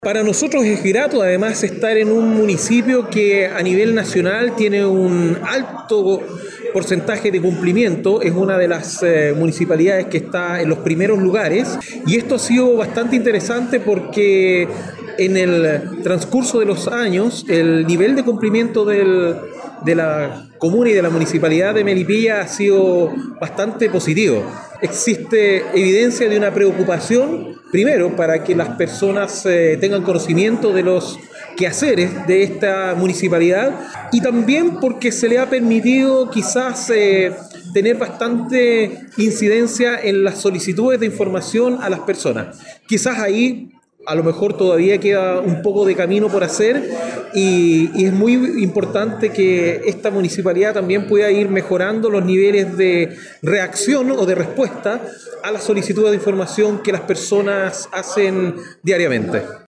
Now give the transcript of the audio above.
Para nosotros es grato además estar en un municipio que a nivel nacional tiene un alto porcentaje de cumplimiento, es una de las municipalidades que está en los primeros lugares, y esto ha sido bastante interesante porque en el transcurso de los años el nivel de cumplimiento de la comuna y de la municipalidad de Melipilla ha sido bastante positivo. Existe evidencia de una preocupación, primero, para que las personas tengan conocimiento de los quehaceres de esta municipalidad, y también porque se le ha permitido quizás tener bastante incidencia en las solicitudes de información a las personas. Quizás ahí a lo mejor todavía queda un poco de camino por hacer, y es muy importante que esta municipalidad también pueda ir mejorando los niveles de reacción o de respuesta a las solicitudes de información que las personas hacen diariamente.